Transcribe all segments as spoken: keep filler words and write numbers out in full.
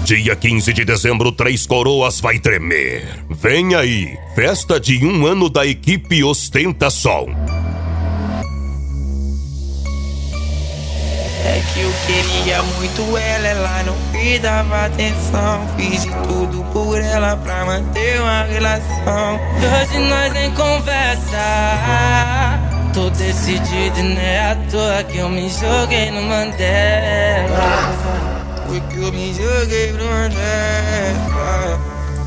Dia quinze de dezembro, Três Coroas vai tremer. Vem aí, festa de um ano da equipe Ostentação. É que eu queria muito ela, ela não me dava atenção. Fiz de tudo por ela pra manter uma relação. Hoje nós nem conversa. Tô decidido e não é à toa que eu me joguei no Mandela. Foi que eu me joguei pro Mandela.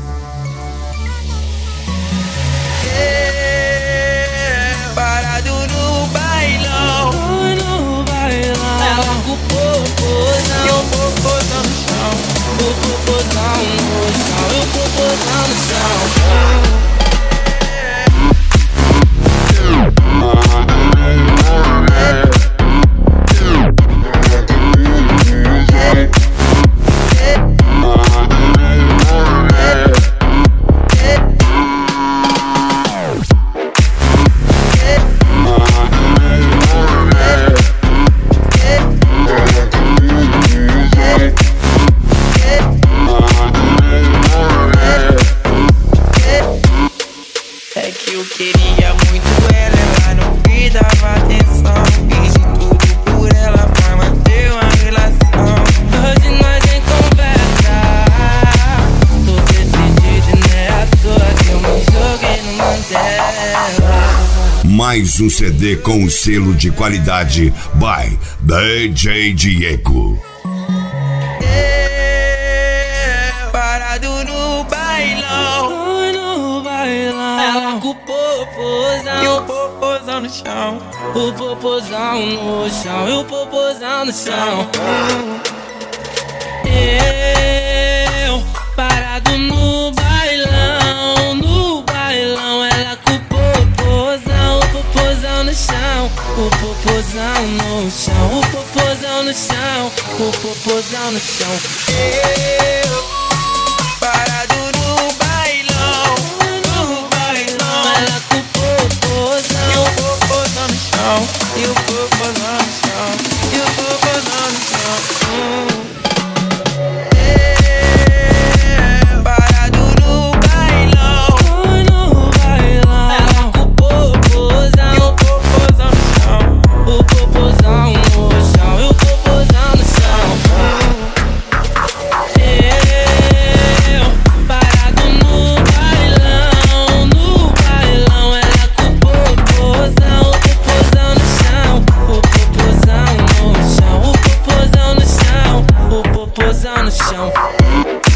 Yeah, parado no bailão. No bailão. Ela com o popozão e o popozão no chão. O popozão no chão e o popozão no chão. É que eu queria muito ela, ela não me dava atenção. Fiz de tudo por ela pra manter uma relação. Hoje nós nem conversa. Tô decidido e não é à toa que eu me joguei no Mandela. Mais um C D com o selo de qualidade by D J Diego. Yeah, parado no bailão. No bailão. Ela com o popozão e o popozão no chão. O popozão no chão e o popozão no chão. Eu parado no bailão. No bailão. Ela com o popozão, o popozão no chão. O popozão no chão, o popozão no chão. O popozão no chão. Eu parado no bailão. No bailão. Ela com o popozão e o popozão no chão. E o popozão no chão. E o popozão no chão. Yeah, parado no bailão. No bailão. Ela com o popozão e o popozão no chão. O popozão no chão e o popozão no chão. Eu parado no bailão. No bailão. Ela com o popozão, o popozão no chão. O popozão no chão, o popozão no chão. O popozão no chão.